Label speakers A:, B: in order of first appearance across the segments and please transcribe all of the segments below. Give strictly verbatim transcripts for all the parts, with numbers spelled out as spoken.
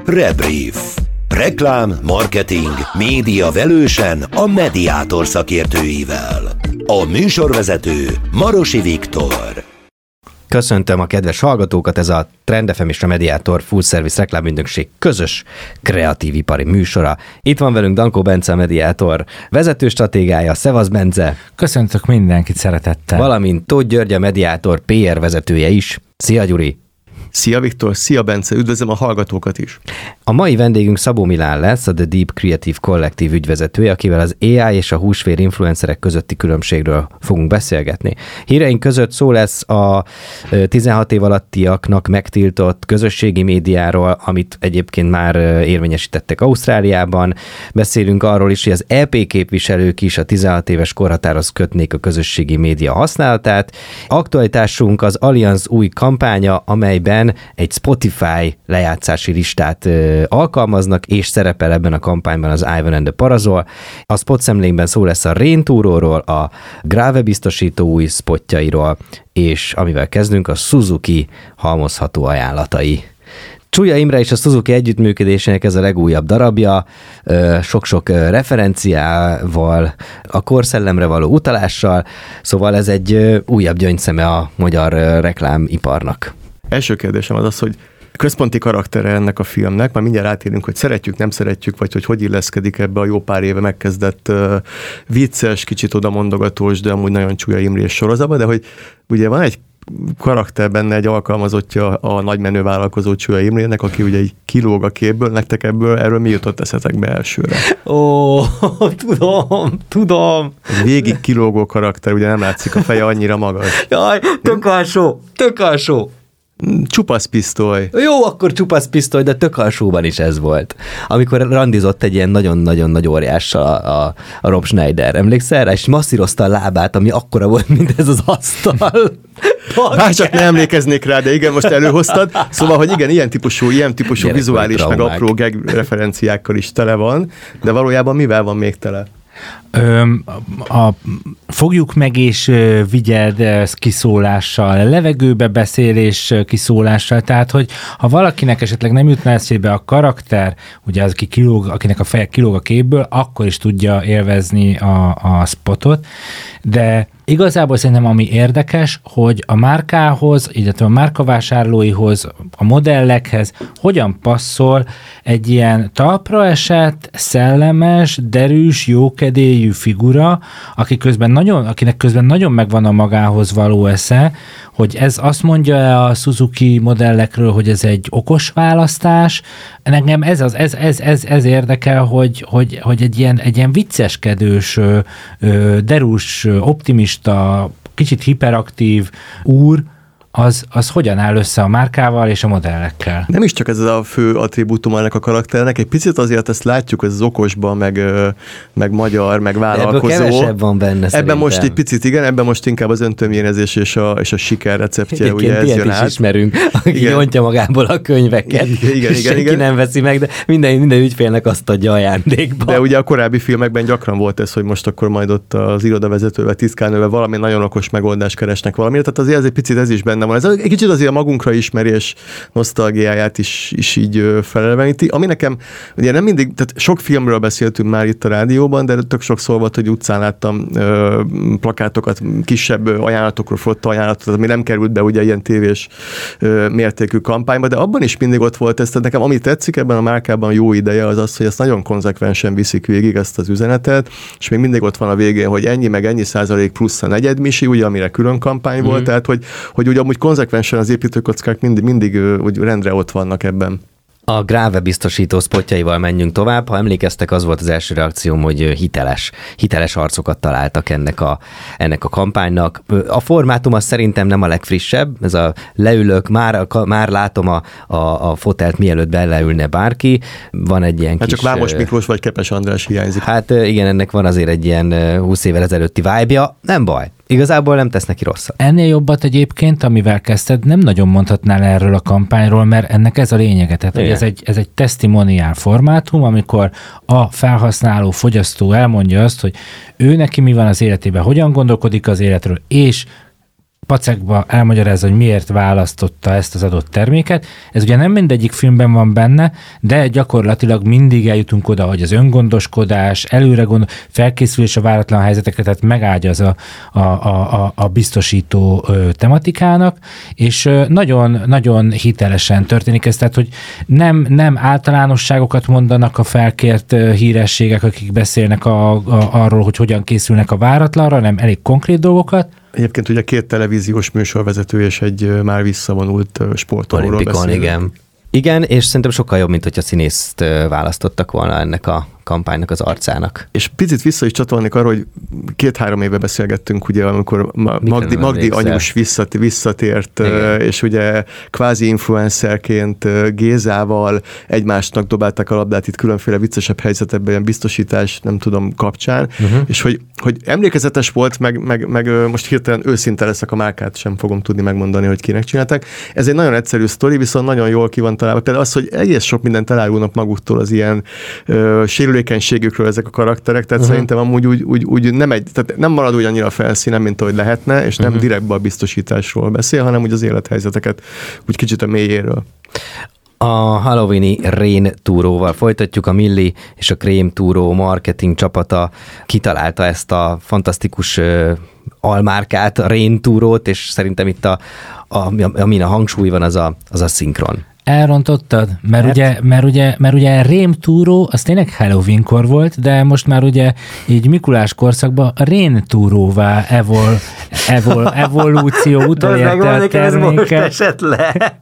A: Rebrief. Reklám, marketing, média velősen a Mediator szakértőivel. A műsorvezető Marosi Viktor.
B: Köszöntöm a kedves hallgatókat, ez a Trend ef em és a Mediator Full Service reklámügynökség közös kreatív ipari műsora. Itt van velünk Dankó Bence, a Mediator vezető stratégája. Szevasz, Bence!
C: Köszöntök mindenkit szeretettel!
B: Valamint Tóth György, a Mediator pé er vezetője is. Szia, Gyuri!
D: Szia, Viktor! Szia, Bence! Üdvözlöm a hallgatókat is!
B: A mai vendégünk Szabó Milán lesz, a The Deep Creative Collective ügyvezetője, akivel az á i és a húsvér influencerek közötti különbségről fogunk beszélgetni. Híreink között szó lesz a tizenhat év alattiaknak megtiltott közösségi médiáról, amit egyébként már érvényesítettek Ausztráliában. Beszélünk arról is, hogy az é pé képviselők is a tizenhat éves korhatárhoz kötnék a közösségi média használatát. Aktualitásunk az Allianz új kampánya, amelyben egy Spotify lejátszási listát ö, alkalmaznak, és szerepel ebben a kampányban az Ivan and the Parazol. A spot szemlénkben szó lesz a Rain Touróról, a Grave biztosító új spotjairól, és amivel kezdünk, a Suzuki halmozható ajánlatai. Csúlya Imre és a Suzuki együttműködésének ez a legújabb darabja, sok-sok referenciával, a korszellemre való utalással, szóval ez egy újabb gyöngyszeme a magyar reklámiparnak.
D: Első kérdésem az az, hogy központi karaktere ennek a filmnek, már mindjárt átérünk, hogy szeretjük, nem szeretjük, vagy hogy hogy illeszkedik ebbe a jó pár éve megkezdett uh, vicces, kicsit odamondogatós, de amúgy nagyon Csúlya Imrés sorozatban, de hogy ugye van egy karakter benne, egy alkalmazottja a nagymenő vállalkozó Csúlya Imrének, aki ugye így kilóg a képből, nektek ebből, erről mi jutott eszetekbe elsőre?
B: Ó, tudom, tudom.
D: Végig kilógó karakter, ugye nem látszik a feje annyira magas.
B: Jaj, tök alsó, tök alsó.
D: Csupasz pisztoly.
B: Jó, akkor csupasz pisztoly, de tök alsóban is ez volt. Amikor randizott egy ilyen nagyon-nagyon nagy óriással a, a, a Rob Schneider, emlékszel rá? És masszírozta a lábát, ami akkora volt, mint ez az asztal.
D: Már csak ne emlékeznék rá, de igen, most előhoztad. Szóval, hogy igen, ilyen típusú, ilyen típusú Gyerek vizuális, meg apró gag referenciákkal is tele van, de valójában mivel van még tele?
C: Ö, a fogjuk meg és vigyeld kiszólással, levegőbe beszélés kiszólással, tehát, hogy ha valakinek esetleg nem jutna eszébe a karakter, ugye az, aki kilóg, akinek a feje kilóg a képből, akkor is tudja élvezni a, a spotot, de igazából szerintem ami érdekes, hogy a márkához, illetve a márkavásárlóihoz, a modellekhez hogyan passzol egy ilyen talpra esett, szellemes, derűs, jókedélyű figura, aki közben nagyon, akinek közben nagyon megvan a magához való esze, hogy ez azt mondja a Suzuki modellekről, hogy ez egy okos választás. Nekem ez, az, ez, ez, ez, ez érdekel, hogy, hogy, hogy egy, ilyen, egy ilyen vicceskedős, derűs, optimista, kicsit hiperaktív úr, az, az hogyan áll össze a márkával és a modellekkel?
D: Nem is csak ez a fő attribútum ennek a karakternek, egy picit azért ezt látjuk, ez az okosban, meg, meg magyar, meg vállalkozó.
B: Ebből kevesebb van benne
D: Ebben
B: szerintem.
D: most egy picit, igen, ebben most inkább az öntömjénezés és a, és a siker receptje,
B: Egyébként
D: ugye ez jön
B: is
D: át.
B: ismerünk, aki igen. Nyontja magából a könyveket,
D: igen, igen,
B: senki
D: igen.
B: nem veszi meg, de minden, minden ügyfélnek azt adja ajándékba.
D: De ugye a korábbi filmekben gyakran volt ez, hogy most akkor majd ott az irodavezetővel, tisztkárnővel valami nagyon okos megoldást keresnek valamire, tehát azért ez egy picit ez is benne van. Ez egy kicsit azért a magunkra ismerés nosztalgiáját is, is így feleleveníti, ami nekem, ugye nem mindig, tehát sok filmről beszéltünk már itt a rádióban, de tök sokszor volt, hogy utcán láttam ö, plakátokat, kisebb ajánlatokról, flotta ajánlatot, ami nem került be ugye ilyen tévés ö, mértékű kampányba, de abban is mindig ott volt ez, tehát nekem ami tetszik ebben a márkában jó ideje az az, hogy ezt nagyon konzekvensen viszik végig ezt az üzenetet, és még mindig ott van a végén, hogy ennyi meg ennyi százalék plusz a negyedmisi, ugye amire külön kampány volt, mm. tehát hogy, hogy ugye amúgy konzekvensen az építőkockák mindig, mindig úgy rendre ott vannak ebben.
B: A Grave biztosító spotjaival menjünk tovább. Ha emlékeztek, az volt az első reakcióm, hogy hiteles, hiteles arcokat találtak ennek a, ennek a kampánynak. A formátum az szerintem nem a legfrissebb, ez a leülök, már, már látom a, a, a fotelt, mielőtt beleülne bárki. Van egy ilyen
D: hát
B: kis...
D: csak Vámos Miklós vagy Kepes András hiányzik.
B: Hát igen, ennek van azért egy ilyen húsz évvel ezelőtti vibe-ja, nem baj. Igazából nem tesz neki rosszat.
C: Ennél jobbat egyébként, amivel kezdted, nem nagyon mondhatnál erről a kampányról, mert ennek ez a lényege. Tehát, hogy ez egy, ez egy testimonial formátum, amikor a felhasználó, fogyasztó elmondja azt, hogy ő neki mi van az életében, hogyan gondolkodik az életről, és pacekba elmagyarázza, hogy miért választotta ezt az adott terméket. Ez ugye nem mindegyik filmben van benne, de gyakorlatilag mindig eljutunk oda, hogy az öngondoskodás, előre gondol, felkészülés a váratlan helyzetekre, tehát megágyaz a, a, a, a biztosító tematikának, és nagyon, nagyon hitelesen történik ez, tehát hogy nem, nem általánosságokat mondanak a felkért hírességek, akik beszélnek a, a, arról, hogy hogyan készülnek a váratlanra, hanem elég konkrét dolgokat.
D: Egyébként ugye két televíziós műsorvezető és egy már visszavonult sportolóról beszélünk.
B: Igen. Igen, és szerintem sokkal jobb, mint hogyha színészt választottak volna ennek a kampánynak az arcának.
D: És picit vissza is csatolnék arra, hogy két-három éve beszélgettünk, ugye, amikor Magdi, Magdi anyus visszat, visszatért, igen. És ugye kvázi influencerként Gézával egymásnak dobálták a labdát itt különféle viccesebb helyzetekben, ilyen biztosítás, nem tudom, kapcsán, uh-huh. És hogy, hogy emlékezetes volt, meg, meg, meg most hirtelen őszinte leszek, a márkát sem fogom tudni megmondani, hogy kinek csinálták. Ez egy nagyon egyszerű sztori, viszont nagyon jól ki van találva. Például az, hogy egész sok mindent elárulnak maguktól az ilyen uh, sérülékenységükről ezek a karakterek, tehát uh-huh. Szerintem amúgy úgy, úgy, úgy nem, egy, tehát nem marad úgy annyira a felszínen, mint ahogy lehetne, és nem uh-huh. direktbe a biztosításról beszél, hanem úgy az élethelyzeteket úgy kicsit a mélyéről.
B: A halloweeni rén túróval folytatjuk. A Milli és a Krém túró marketing csapata kitalálta ezt a fantasztikus uh, almárkát, a rén túrót, és szerintem itt a, a, amin a hangsúly van, az a, az a szinkron.
C: Elrontottad? Mert, hát. ugye, mert, ugye, mert ugye Rém túró, az tényleg Halloweenkor volt, de most már ugye így Mikulás korszakban Rén túróvá evol, evol, evolúció utolérte a terméket.
B: Esett le.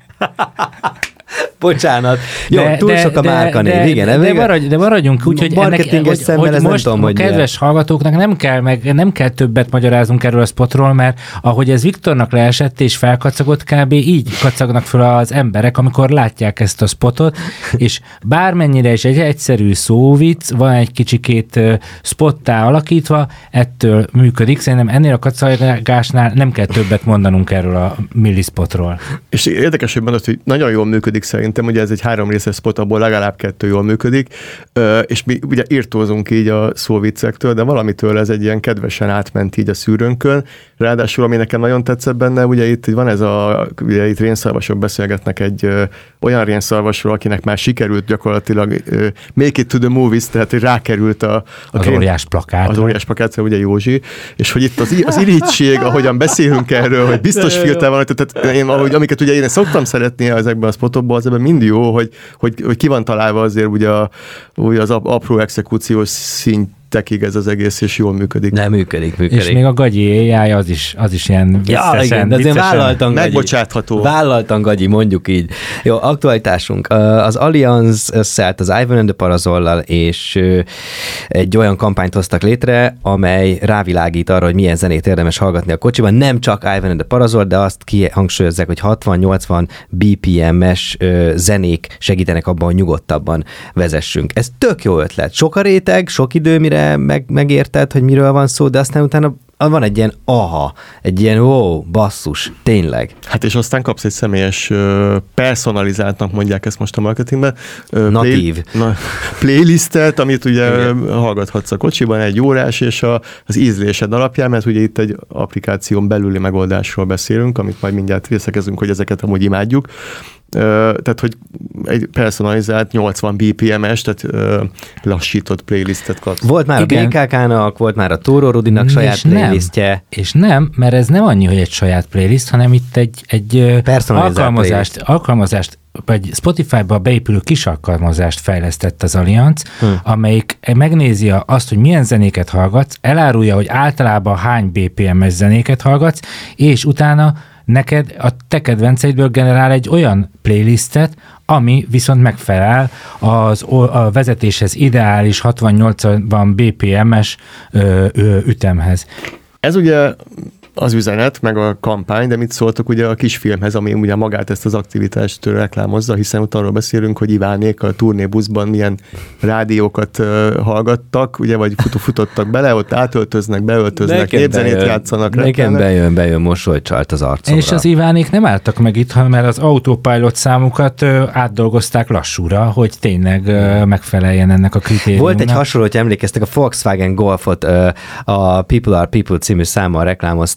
B: Bocsánat. Jó,
C: de,
B: túl
C: de,
B: sok a márkanév, igen.
C: De, de, maradj, de maradjunk úgy, hogy, ennek, hogy, hogy most tudom, a kedves milyen. Hallgatóknak nem kell, meg, nem kell többet magyarázunk erről a spotról, mert ahogy ez Viktornak leesett és felkacagott, kb. Így kacagnak fel az emberek, amikor látják ezt a spotot, és bármennyire is egy egyszerű szóvic, van egy kicsikét spottá alakítva, ettől működik. Szerintem ennél a kacagásnál nem kell többet mondanunk erről a millispotról.
D: És érdekes, hogy mondod, hogy nagyon jól működik szerintem, ugye ez egy három részes spot, abból legalább kettő jól működik, és mi ugye írtózunk így a szóviccektől, de valamitől ez egy ilyen kedvesen átment így a szűrőnkön. Ráadásul, ami nekem nagyon tetszett benne, ugye itt van ez a, ugye itt rénszarvasok beszélgetnek egy ö, olyan rénszarvasról, akinek már sikerült gyakorlatilag ö, make it to the movies, tehát hogy rákerült a, a
C: az krén, óriás plakát.
D: Az óriás plakát, ugye Józsi, és hogy itt az, az irigység, ahogyan beszélünk erről, hogy biztos filter van, tehát én, ahogy, amiket ugye én szoktam szeretni ezekben a spotokban, az ebben mind jó, hogy, hogy, hogy ki van találva azért ugye, a, ugye az apró exekúciós szint tekig ez az egész, és jól működik.
B: Nem működik, működik.
C: És még a gagyi á i az is, az is ilyen viccesen.
B: Ja, igen, de azért vállaltan gagyi.
D: Megbocsátható.
B: Vállaltan gagyi, mondjuk így. Jó, aktualitásunk. Az Allianz összeállt az Ivan and the Parasollal, és egy olyan kampányt hoztak létre, amely rávilágít arra, hogy milyen zenét érdemes hallgatni a kocsiban. Nem csak Ivan and the Parasol, de azt kihangsúlyozzák, hogy hatvan-nyolcvan bé pé em-es zenék segítenek abban, hogy nyugodtabban vezessünk. Ez tök jó ötlet. Sok a réteg, sok idő, mire meg, megérted, hogy miről van szó, de aztán utána van egy ilyen aha, egy ilyen wow, basszus, tényleg.
D: Hát és aztán kapsz egy személyes, personalizáltnak mondják ezt most a marketingben.
B: Natív.
D: Play, na, playlistet, amit ugye igen. Hallgathatsz a kocsiban, egy órás, és a, az ízlésed alapján, mert ugye itt egy applikáción belüli megoldásról beszélünk, amit majd mindjárt részekezünk, hogy ezeket amúgy imádjuk. Uh, tehát, hogy egy personalizált nyolcvan bé pé em-es, tehát uh, lassított playlistet kapsz.
B: Volt már igen. a bé ká ká-nak, volt már a Tóró Rudinak saját playlistje.
C: Nem. És nem, mert ez nem annyi, hogy egy saját playlist, hanem itt egy, egy alkalmazást, playlist. alkalmazást, vagy Spotify-ba beépülő kis alkalmazást fejlesztett az Allianz, hmm. amelyik megnézi azt, hogy milyen zenéket hallgatsz, elárulja, hogy általában hány bé pé em-es zenéket hallgatsz, és utána neked a te kedvenceidből generál egy olyan playlistet, ami viszont megfelel az, a vezetéshez ideális hatvan-nyolcvan bé pé em-es ö, ö, ütemhez.
D: Ez ugye az üzenet, meg a kampány, de mit szóltok ugye a kisfilmhez, ami ugye magát ezt az aktivitást reklámozza, hiszen ott arról beszélünk, hogy Ivánék a turnébuszban milyen rádiókat uh, hallgattak, ugye, vagy fut- futottak bele, ott átöltöznek, beöltöznek, népzenét játszanak.
B: Nekem bejön, bejön, mosolycsalt az arcomra.
C: És az Ivánék nem álltak meg itt, hanem az autopilot számukat uh, átdolgozták lassúra, hogy tényleg uh, megfeleljen ennek a kritériumnak.
B: Volt egy hasonló, hogy emlékeztek, a Volkswagen Golfot uh, a People Are People című számmal reklámozták,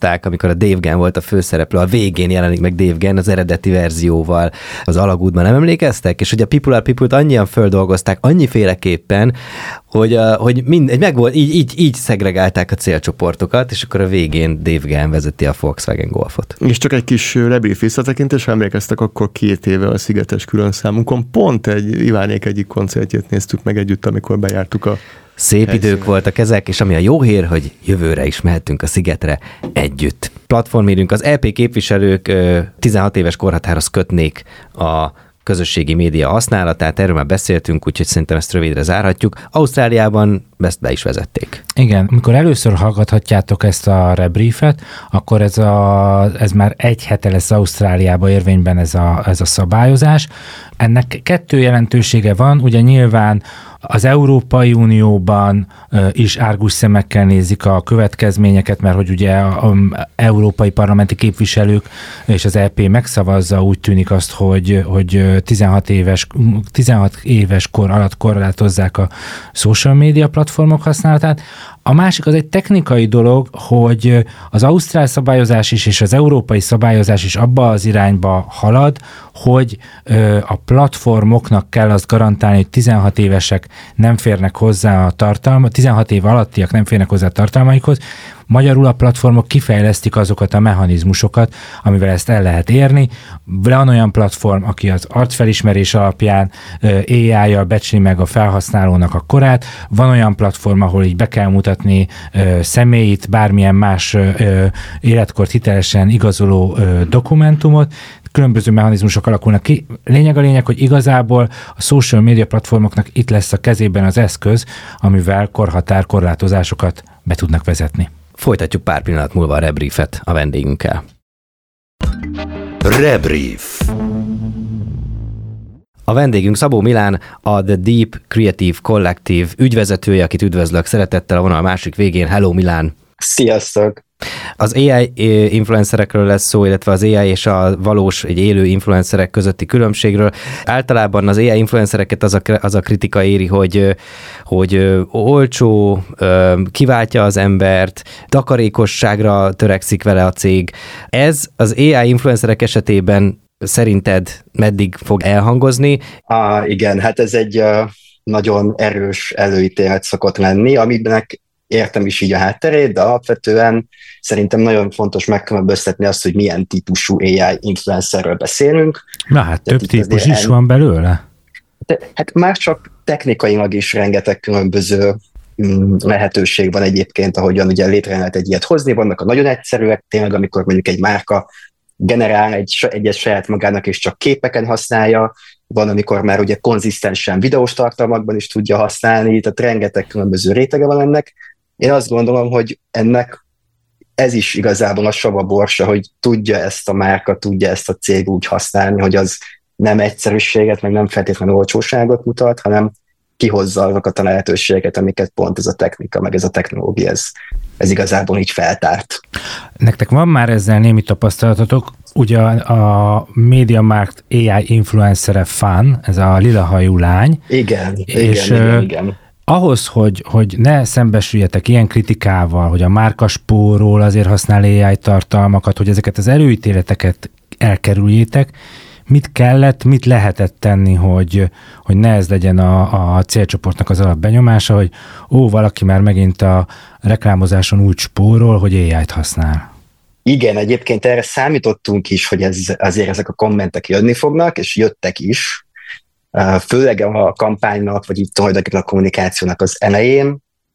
B: feldolgozták, amikor a Dave Gann volt a főszereplő, a végén jelenik meg Dave Gann az eredeti verzióval az alagútban, nem emlékeztek? És hogy a People Are People-t annyian feldolgozták, annyiféleképpen, hogy, a, hogy mind, meg volt, így, így, így szegregálták a célcsoportokat, és akkor a végén Dave Gann vezeti a Volkswagen Golfot.
D: És csak egy kis rebrief visszatekintés, ha emlékeztek, akkor két éve a Szigetes különszámunkon pont egy Ivánék egyik koncertjét néztük meg együtt, amikor bejártuk a
B: Szép
D: helyszínen.
B: Idők voltak ezek, és ami a jó hír, hogy jövőre is mehetünk a Szigetre együtt. Platformérünk az é pé képviselők tizenhat éves korhatárhoz kötnék a közösségi média használatát, erről már beszéltünk, úgyhogy szerintem ezt rövidre zárhatjuk. Ausztráliában ezt be is vezették.
C: Igen, amikor először hallgathatjátok ezt a rebriefet, akkor ez, a, ez már egy hete lesz Ausztráliában érvényben ez a, ez a szabályozás. Ennek kettő jelentősége van, ugye nyilván az Európai Unióban is árgus szemekkel nézik a következményeket, mert hogy ugye az európai parlamenti képviselők és az é pé megszavazza, úgy tűnik azt, hogy, hogy tizenhat éves, tizenhat éves kor alatt korlátozzák a social media platformok használatát. A másik az egy technikai dolog, hogy az ausztrál szabályozás is és az európai szabályozás is abba az irányba halad, hogy a platformoknak kell azt garantálni, hogy tizenhat évesek nem férnek hozzá a tartalma, tizenhat év alattiak nem férnek hozzá a tartalmaikhoz. Magyarul a platformok kifejlesztik azokat a mechanizmusokat, amivel ezt el lehet érni. Van olyan platform, aki az arcfelismerés alapján á í-jal becsli meg a felhasználónak a korát, van olyan platform, ahol így be kell mutatni személyit, bármilyen más életkort hitelesen igazoló dokumentumot, különböző mechanizmusok alakulnak ki. Lényeg a lényeg, hogy igazából a social media platformoknak itt lesz a kezében az eszköz, amivel korhatár korlátozásokat be tudnak vezetni.
B: Folytatjuk pár pillanat múlva a rebriefet a vendégünkkel.
A: Rebrief.
B: A vendégünk Szabó Milán, a The Deep Creative Collective ügyvezetője, akit üdvözlök szeretettel a vonal másik végén. Hello Milán!
E: Sziasztok!
B: Az á i influencerekről lesz szó, illetve az á i és a valós, egy élő influencerek közötti különbségről. Általában az á i influencereket az a, az a kritika éri, hogy, hogy olcsó, kiváltja az embert, takarékosságra törekszik vele a cég. Ez az á i influencerek esetében szerinted meddig fog elhangozni?
E: Ah, igen, hát ez egy uh, nagyon erős előítélet szokott lenni, aminek értem is így a hátterét, de alapvetően szerintem nagyon fontos megkülönböztetni azt, hogy milyen típusú á i influencerről beszélünk.
C: Na hát több típus is en... van belőle?
E: De, hát már csak technikailag is rengeteg különböző mm, lehetőség van egyébként, ahogyan ugye létre lehet egy ilyet hozni. Vannak a nagyon egyszerűek, tényleg amikor mondjuk egy márka generál egy, egyet saját magának és csak képeken használja, van, amikor már ugye konzisztensen videós tartalmakban is tudja használni, tehát rengeteg különböző rétege van ennek. Én azt gondolom, hogy ennek ez is igazából a sava borsa, hogy tudja ezt a márka, tudja ezt a cég úgy használni, hogy az nem egyszerűséget, meg nem feltétlenül olcsóságot mutat, hanem kihozza azokat a lehetőségeket, amiket pont ez a technika, meg ez a technológia, ez, ez igazából így feltárt.
C: Nektek van már ezzel némi tapasztalatotok? Ugye a MediaMarkt á i influencere Fan, ez a lilahajú lány.
E: Igen,
C: és
E: igen, igen, igen.
C: Ahhoz, hogy, hogy ne szembesüljetek ilyen kritikával, hogy a márka spórol, azért használ á i tartalmakat, hogy ezeket az előítéleteket elkerüljétek, mit kellett, mit lehetett tenni, hogy, hogy ne ez legyen a, a célcsoportnak az alapbenyomása, hogy ó, valaki már megint a reklámozáson úgy spórol, hogy á i-t használ.
E: Igen, egyébként erre számítottunk is, hogy ez, azért ezek a kommentek jönni fognak, és jöttek is, főleg a kampánynak, vagy itt tulajdonképpen a kommunikációnak az elején,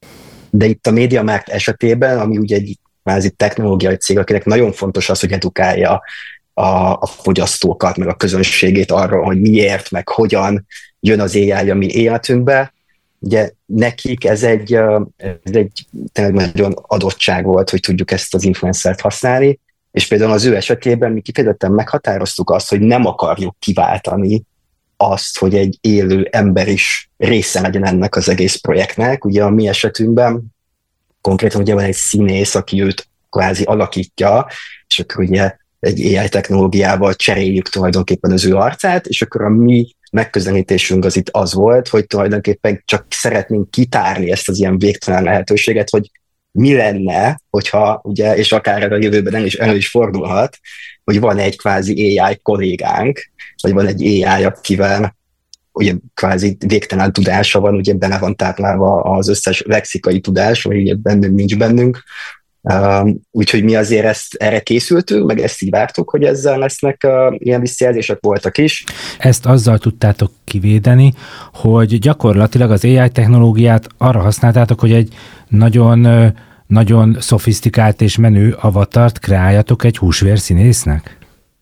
E: de itt a MediaMarkt esetében, ami ugye egy kvázi technológiai cég, akinek nagyon fontos az, hogy edukálja a, a fogyasztókat, meg a közönségét arról, hogy miért, meg hogyan jön az á i a mi életünkbe. Ugye nekik ez egy, ez egy tényleg nagyon adottság volt, hogy tudjuk ezt az influencert használni, és például az ő esetében mi kifejezetten meghatároztuk azt, hogy nem akarjuk kiváltani azt, hogy egy élő ember is része legyen ennek az egész projektnek. Ugye a mi esetünkben konkrétan ugye van egy színész, aki őt kvázi alakítja, és akkor ugye egy á i technológiával cseréljük tulajdonképpen az ő arcát, és akkor a mi megközelítésünk az itt az volt, hogy tulajdonképpen csak szeretnénk kitárni ezt az ilyen végtelen lehetőséget, hogy mi lenne, hogyha, ugye, és akár a jövőben elő is, elő is fordulhat, hogy van egy kvázi á i kollégánk, vagy van egy á i, akivel ugye kvázi végtelen tudása van, ugye benne van táplálva az összes lexikai tudás, vagy ugye bennünk nincs bennünk. Um, úgyhogy mi azért ezt, erre készültünk, meg ezt így vártuk, hogy ezzel lesznek uh, ilyen visszajelzések, voltak is.
C: Ezt azzal tudtátok kivédeni, hogy gyakorlatilag az á i technológiát arra használtátok, hogy egy nagyon, nagyon szofisztikált és menő avatart kreáljatok egy húsvérszínésznek?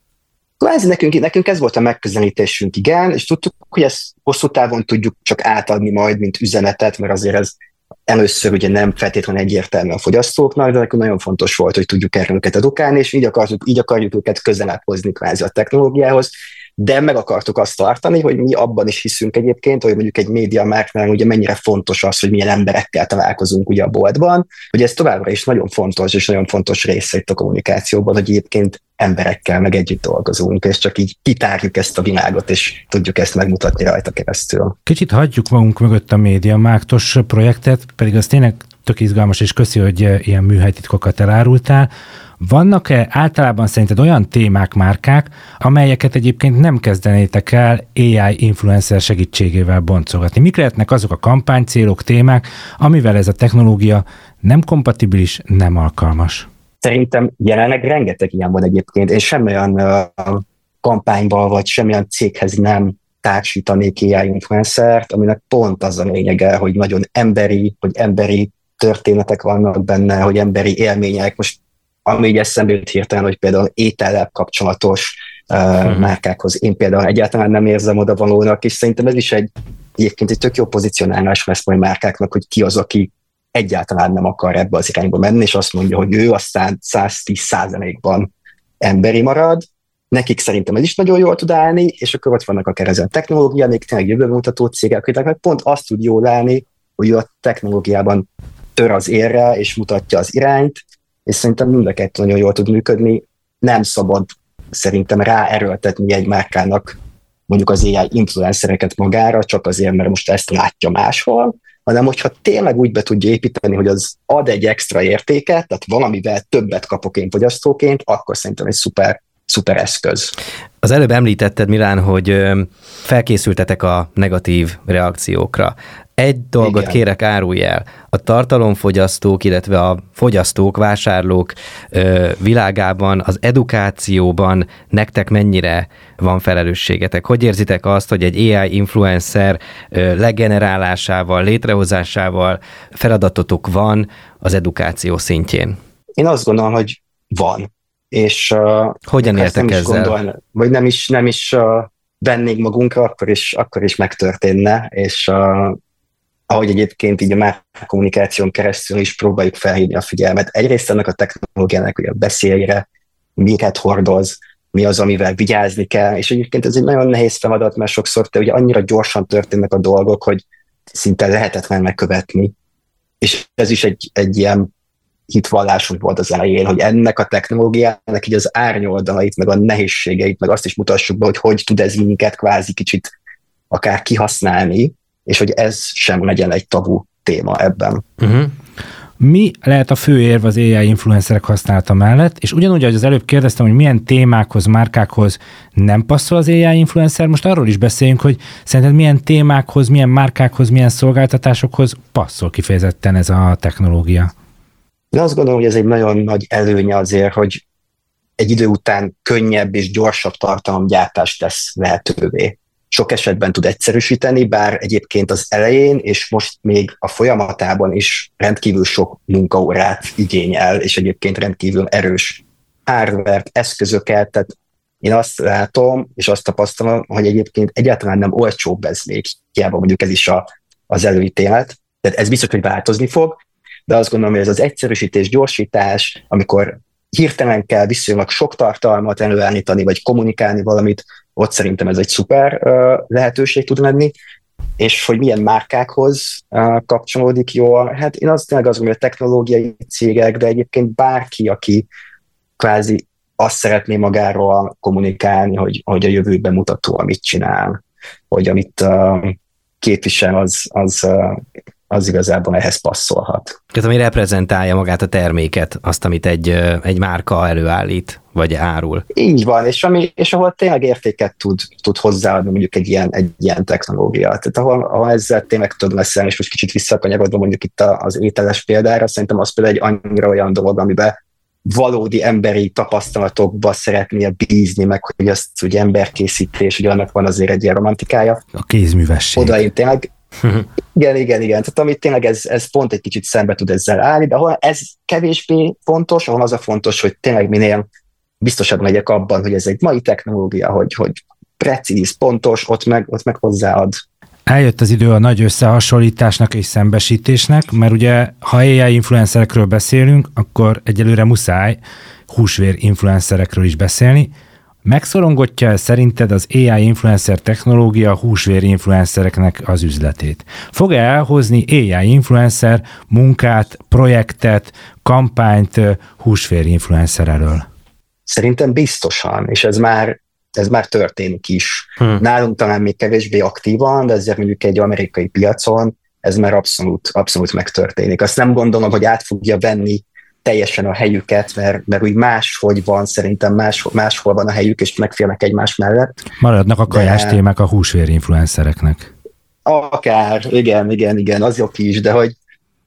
E: Kvázi nekünk, nekünk ez volt a megközelítésünk, igen, és tudtuk, hogy ezt hosszú távon tudjuk csak átadni majd, mint üzenetet, mert azért ez először ugye nem feltétlenül egyértelmű a fogyasztóknak, de nekünk nagyon fontos volt, hogy tudjuk erről őket edukálni, és így akarjuk, így akarjuk őket közelebb hozni kvázi a technológiához, de meg akartuk azt tartani, hogy mi abban is hiszünk egyébként, hogy mondjuk egy médiamárknál ugye mennyire fontos az, hogy milyen emberekkel találkozunk ugye a boltban, hogy ez továbbra is nagyon fontos, és nagyon fontos része itt a kommunikációban, hogy egyébként emberekkel meg együtt dolgozunk, és csak így kitárjuk ezt a világot, és tudjuk ezt megmutatni rajta keresztül.
C: Kicsit hagyjuk magunk mögött a médiamárktos projektet, pedig az tényleg tök izgalmas, és köszi, hogy ilyen műhelytitkokat elárultál. Vannak-e általában szerinted olyan témák, márkák, amelyeket egyébként nem kezdenétek el á i influencer segítségével boncolgatni? Mik lehetnek azok a kampánycélok, témák, amivel ez a technológia nem kompatibilis, nem alkalmas?
E: Szerintem jelenleg rengeteg ilyen van egyébként. Én semmilyen uh, kampányban vagy semmilyen céghez nem társítanék á i influencert, aminek pont az a lényege, hogy nagyon emberi, hogy emberi történetek vannak benne, hogy emberi élmények. Most ami így eszembe jut hirtelen, hogy például étellel kapcsolatos uh, hmm. márkákhoz én például egyáltalán nem érzem oda valónak, és szerintem ez is egy egyébként egy tök jó pozícionálás lesz majd márkáknak, hogy ki az, aki egyáltalán nem akar ebbe az irányba menni, és azt mondja, hogy ő aztán száz tíz százalékban emberi marad. Nekik szerintem ez is nagyon jól tud állni, és akkor ott vannak akár ezen technológia, még tényleg jövőmutató cégek, akiknek meg pont azt tud jól állni, hogy ő a technológiában tör az érre, és mutatja az irányt, és szerintem mind a kettő nagyon jól tud működni. Nem szabad szerintem ráerőltetni egy márkának mondjuk az á i influencereket magára, csak azért, mert most ezt látja máshol, hanem hogyha tényleg úgy be tudja építeni, hogy az ad egy extra értéket, tehát valamivel többet kapok én fogyasztóként, akkor szerintem egy szuper, szuper eszköz.
B: Az előbb említetted, Milán, hogy felkészültetek a negatív reakciókra. Egy dolgot Igen. kérek, árulj el. A tartalomfogyasztók, illetve a fogyasztók, vásárlók ö, világában, az edukációban nektek mennyire van felelősségetek? Hogy érzitek azt, hogy egy á i influencer ö, legenerálásával, létrehozásával feladatotok van az edukáció szintjén?
E: Én azt gondolom, hogy van. És uh,
B: hogyan éltek ezzel?
E: Gondolni, vagy nem is, nem is uh, vennénk magunkra, akkor is, akkor is megtörténne, és uh, ahogy egyébként így a már kommunikáción keresztül is próbáljuk felhívni a figyelmet. Egyrészt ennek a technológiának a beszélére, miket hordoz, mi az, amivel vigyázni kell, és egyébként ez egy nagyon nehéz feladat, mert sokszor te ugye annyira gyorsan történnek a dolgok, hogy szinte lehetetlen megkövetni. És ez is egy, egy ilyen hitvallásunk volt az elején, hogy ennek a technológiának így az árnyoldalait, meg a nehézségeit, meg azt is mutassuk be, hogy hogy tud ez minket kvázi kicsit akár kihasználni, és hogy ez sem legyen egy tabu téma ebben.
C: Uh-huh. Mi lehet a fő érv az á i influencerek használata mellett, és ugyanúgy, ahogy az előbb kérdeztem, hogy milyen témákhoz, márkákhoz nem passzol az á i influencer, most arról is beszéljünk, hogy szerinted milyen témákhoz, milyen márkákhoz, milyen szolgáltatásokhoz passzol kifejezetten ez a technológia.
E: Én azt gondolom, hogy ez egy nagyon nagy előnye azért, hogy egy idő után könnyebb és gyorsabb tartalomgyártást tesz lehetővé. Sok esetben tud egyszerűsíteni, bár egyébként az elején és most még a folyamatában is rendkívül sok munkaórát igényel, és egyébként rendkívül erős hardware-t, eszközöket, tehát én azt látom, és azt tapasztalom, hogy egyébként egyáltalán nem olcsóbb ez még, hiába mondjuk ez is a, az előítélet, tehát ez biztos, hogy változni fog, de azt gondolom, hogy ez az egyszerűsítés, gyorsítás, amikor hirtelen kell viszonylag sok tartalmat előállítani, vagy kommunikálni valamit, ott szerintem ez egy szuper uh, lehetőség tud lenni, és hogy milyen márkákhoz uh, kapcsolódik jól. Hát én azt tényleg azt gondolom, hogy a technológiai cégek, de egyébként bárki, aki kvázi azt szeretné magáról kommunikálni, hogy, hogy a jövőben mutató, amit csinál, hogy amit uh, képvisel, az, az uh, az igazából ehhez passzolhat.
B: Tehát ami reprezentálja magát a terméket, azt, amit egy, egy márka előállít, vagy árul.
E: Így van, és, ami, és ahol tényleg értéket tud, tud hozzáadni mondjuk egy ilyen, egy ilyen technológia. Tehát ahol, ahol ezzel tényleg tudom leszelni, és most kicsit visszakanyarodva mondjuk itt az ételes példára, szerintem az például egy annyira olyan dolog, amiben valódi emberi tapasztalatokba szeretnél bízni, meg hogy azt ugye emberkészítés, hogy annak van azért egy ilyen romantikája.
C: A kézművesség.
E: Oda én tényleg, igen, igen, igen. Tehát amit tényleg ez, ez pont egy kicsit szembe tud ezzel állni, de ahol ez kevésbé fontos, ahol az a fontos, hogy tényleg minél biztosabb legyek abban, hogy ez egy mai technológia, hogy, hogy precíz, pontos, ott meg, ott meg hozzáad.
C: Eljött az idő a nagy összehasonlításnak és szembesítésnek, mert ugye, ha á i influencerekről beszélünk, akkor egyelőre muszáj húsvér influencerekről is beszélni. Megszorongatja szerinted az á i influencer technológia a húsvér influencereknek az üzletét? Fog-e elhozni á i influencer munkát, projektet, kampányt húsvér influencer elől?
E: Szerintem biztosan, és ez már ez már történik is. Hmm. Nálunk talán még kevésbé aktívan, de ezért mondjuk egy amerikai piacon ez már abszolút, abszolút megtörténik. Azt nem gondolom, hogy át fogja venni teljesen a helyüket, mert, mert úgy máshogy van, szerintem más, máshol van a helyük, és megférnek egymás mellett.
C: Maradnak a kajás de... témák a húsvér influencereknek.
E: Akár, igen, igen, igen, az jobb is, de hogy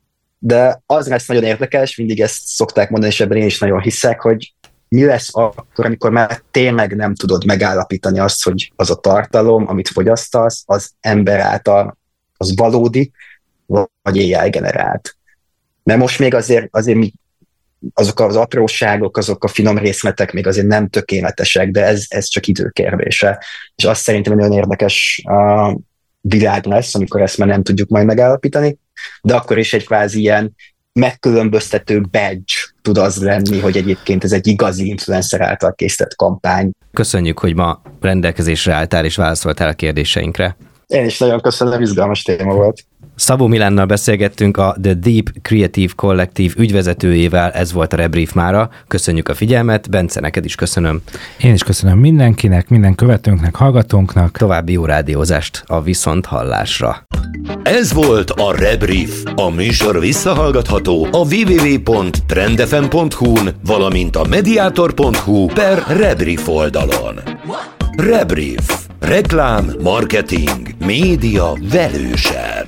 E: de az lesz nagyon érdekes, mindig ezt szokták mondani, és ebben én is nagyon hiszek, hogy mi lesz akkor, amikor már tényleg nem tudod megállapítani azt, hogy az a tartalom, amit fogyasztasz, az ember által, az valódi, vagy á i generált. Mert most még azért, azért mi, azok az apróságok, azok a finom részletek még azért nem tökéletesek, de ez, ez csak időkérdése. És azt szerintem nagyon érdekes a világ lesz, amikor ezt már nem tudjuk majd megállapítani, de akkor is egy kvázi ilyen megkülönböztető badge tud az lenni, hogy egyébként ez egy igazi influencer által készített kampány.
B: Köszönjük, hogy ma rendelkezésre álltál és válaszoltál a kérdéseinkre.
E: Én is nagyon köszönöm, izgalmas téma volt.
B: Szabó Milánnal beszélgettünk, a The Deep Creative Collective ügyvezetőjével, ez volt a Rebrief mára. Köszönjük a figyelmet, Bence, neked is köszönöm.
C: Én is köszönöm mindenkinek, minden követőnknek, hallgatónknak.
B: További jó rádiózást a viszonthallásra.
A: Ez volt a Rebrief. A műsor visszahallgatható a double-u double-u double-u pont trendfm pont hu-n, valamint a mediator pont hu per Rebrief oldalon. Rebrief. Reklám, marketing, média velősen.